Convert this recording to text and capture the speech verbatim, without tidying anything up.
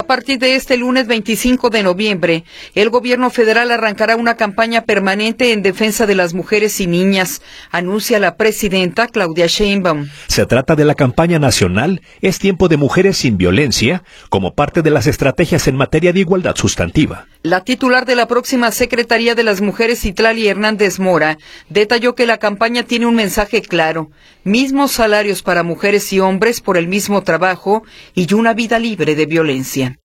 A partir de este lunes veinticinco de noviembre, el gobierno federal arrancará una campaña permanente en defensa de las mujeres y niñas, anuncia la presidenta Claudia Sheinbaum. Se trata de la campaña nacional Es tiempo de mujeres sin violencia, como parte de las estrategias en materia de igualdad sustantiva. La titular de la próxima Secretaría de las Mujeres, Citlali Hernández Mora, detalló que la campaña tiene un mensaje claro: mismos salarios para mujeres y hombres por el mismo trabajo y una vida libre de violencia.